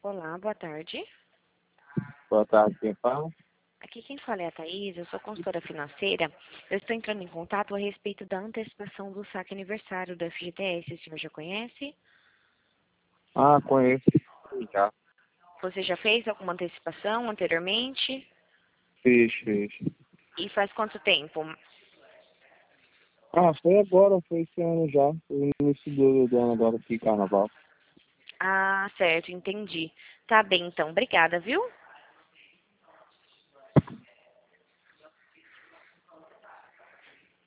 Olá, boa tarde. Boa tarde, quem fala? Aqui quem fala é a Thaís, eu sou consultora financeira. Eu estou entrando em contato a respeito da antecipação do saque aniversário da FGTS. O senhor já conhece? Ah, conheço. Já. Você já fez alguma antecipação anteriormente? Fiz. E faz quanto tempo? Ah, foi agora, foi esse ano já. Foi no início do ano agora aqui, carnaval. Ah, certo, entendi. Tá bem, então. Obrigada, viu?